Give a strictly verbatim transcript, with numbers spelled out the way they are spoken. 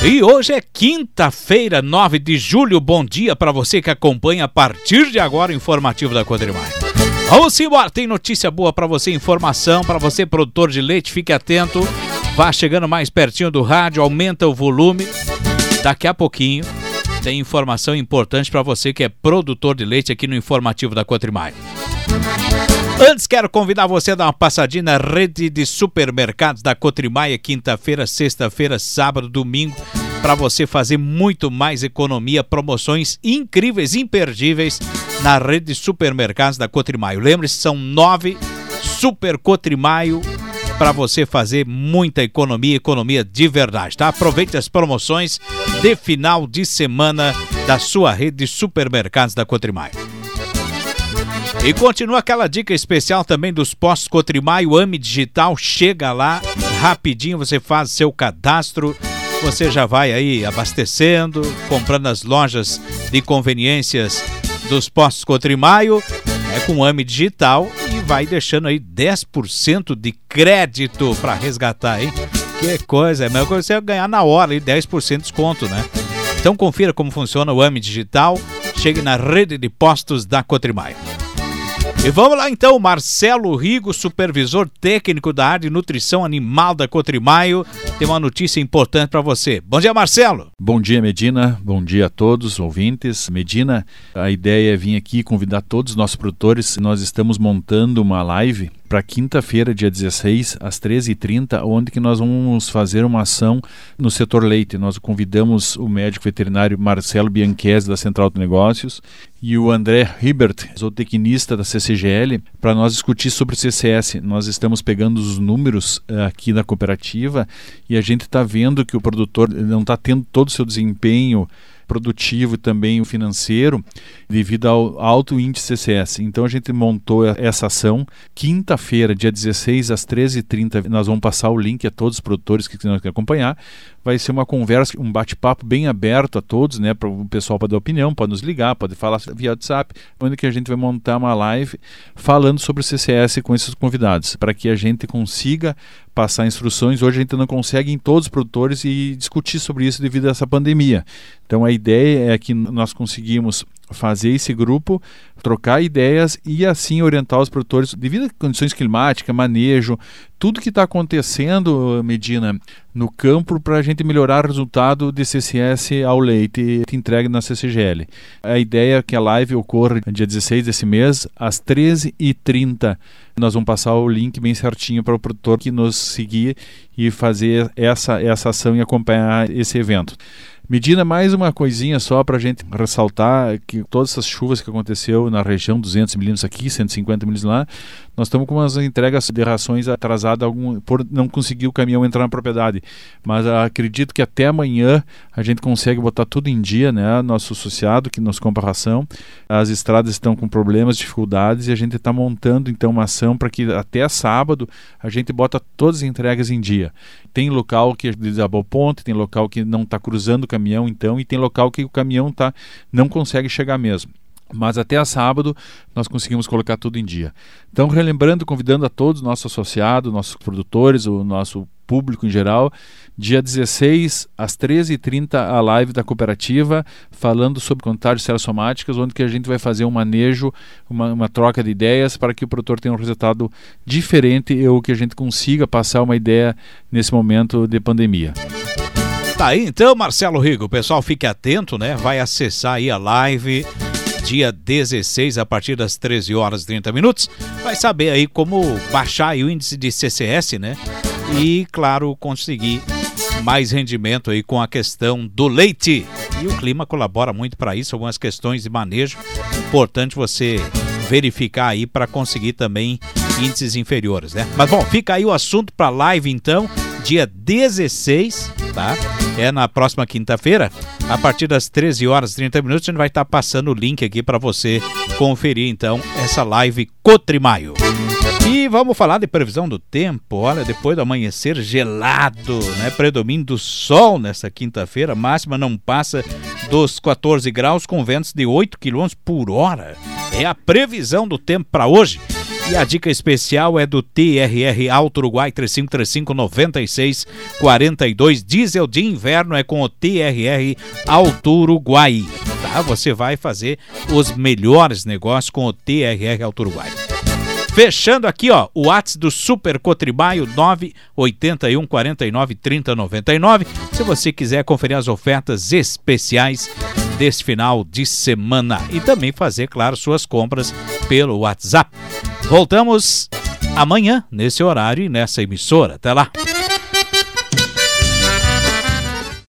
E hoje é quinta-feira, nove de julho. Bom dia para você que acompanha a partir de agora o informativo da Codrimai. Vamos embora, tem notícia boa para você, informação para você, produtor de leite, fique atento. Vá chegando mais pertinho do rádio, aumenta o volume. Daqui a pouquinho tem informação importante para você que é produtor de leite aqui no informativo da Codrimai. Antes, quero convidar você a dar uma passadinha na rede de supermercados da Codrimai, quinta-feira, sexta-feira, sábado, domingo, para você fazer muito mais economia, promoções incríveis, imperdíveis na rede de supermercados da Codrimai. Lembre-se, são nove Super Codrimai para você fazer muita economia, economia de verdade, tá? Aproveite as promoções de final de semana da sua rede de supermercados da Codrimai. E continua aquela dica especial também dos postos Codrimai, o AME Digital, chega lá, rapidinho você faz seu cadastro, você já vai aí abastecendo, comprando as lojas de conveniências dos postos Codrimai, é com o AME Digital e vai deixando aí dez por cento de crédito para resgatar, hein? Que coisa, é melhor que você ganhar na hora aí dez por cento de desconto, né? Então confira como funciona o AME Digital, chegue na rede de postos da Codrimai. E vamos lá então, Marcelo Rigo, supervisor técnico da área de nutrição animal da Codrimai, tem uma notícia importante para você. Bom dia, Marcelo. Bom dia, Medina. Bom dia a todos os ouvintes. Medina, a ideia é vir aqui convidar todos os nossos produtores. Nós estamos montando uma live para quinta-feira, dia dezesseis, às treze e trinta, onde que nós vamos fazer uma ação no setor leite. Nós convidamos o médico veterinário Marcelo Bianchese, da Central de Negócios, e o André Ribert, zootecnista da C C G L, para nós discutir sobre o C C S. Nós estamos pegando os números uh, aqui na cooperativa e a gente está vendo que o produtor não está tendo todo o seu desempenho produtivo e também o financeiro devido ao alto índice C C S. Então a gente montou essa ação. Quinta-feira, dia dezesseis, às treze e trinta, nós vamos passar o link a todos os produtores que querem acompanhar. Vai ser uma conversa, um bate-papo bem aberto a todos, né? Para o pessoal pode dar opinião, pode nos ligar, pode falar via WhatsApp, onde que a gente vai montar uma live falando sobre o C C S com esses convidados, para que a gente consiga passar instruções. Hoje a gente não consegue em todos os produtores e discutir sobre isso devido a essa pandemia. Então a ideia é que nós conseguimos fazer esse grupo, trocar ideias e assim orientar os produtores devido a condições climáticas, manejo, tudo que está acontecendo, Medina, no campo para a gente melhorar o resultado de C C S ao leite entregue na C C G L. A ideia é que a live ocorra dia dezesseis desse mês, às treze e trinta. Nós vamos passar o link bem certinho para o produtor que nos seguir e fazer essa, essa ação e acompanhar esse evento. Medina, mais uma coisinha só para a gente ressaltar que todas essas chuvas que aconteceu na região, duzentos milímetros aqui, cento e cinquenta milímetros lá, nós estamos com umas entregas de rações atrasadas algum, por não conseguir o caminhão entrar na propriedade. Mas acredito que até amanhã a gente consegue botar tudo em dia, né? Nosso associado que nos compra ração, as estradas estão com problemas, dificuldades e a gente está montando então uma ação para que até sábado a gente bota todas as entregas em dia. Tem local que desabou ponte, tem local que não está cruzando o caminhão então e tem local que o caminhão tá, não consegue chegar mesmo. Mas até a sábado nós conseguimos colocar tudo em dia. Então, relembrando, convidando a todos os nossos associados, nossos produtores, o nosso público em geral, dia dezesseis, às treze e trinta, a live da cooperativa, falando sobre contágios serossomáticas, onde que a gente vai fazer um manejo, uma, uma troca de ideias para que o produtor tenha um resultado diferente ou que a gente consiga passar uma ideia nesse momento de pandemia. Tá aí então, Marcelo Rigo, o pessoal fique atento, né? Vai acessar aí a live dia dezesseis, a partir das treze horas e trinta minutos, vai saber aí como baixar aí o índice de C C S, né? E, claro, conseguir mais rendimento aí com a questão do leite. E o clima colabora muito para isso, algumas questões de manejo. Importante você verificar aí para conseguir também índices inferiores, né? Mas, bom, fica aí o assunto para live, então, dia dezesseis, tá? É na próxima quinta-feira, a partir das treze horas e trinta minutos, a gente vai estar passando o link aqui para você conferir, então, essa live Codrimai. E vamos falar de previsão do tempo. Olha, depois do amanhecer gelado, né? Predomínio do sol nessa quinta-feira, máxima não passa dos quatorze graus com ventos de oito quilômetros por hora. É a previsão do tempo para hoje. E a dica especial é do T R R Auto Uruguai três cinco três cinco, nove seis quatro dois. Diesel de inverno é com o T R R Auto Uruguai. Tá? Você vai fazer os melhores negócios com o T R R Auto Uruguai. Fechando aqui, ó, o WhatsApp do Super Cotribaio nove oito um, quatro nove, três zero nove nove. Se você quiser conferir as ofertas especiais desse final de semana e também fazer, claro, suas compras pelo WhatsApp. Voltamos amanhã nesse horário e nessa emissora. Até lá!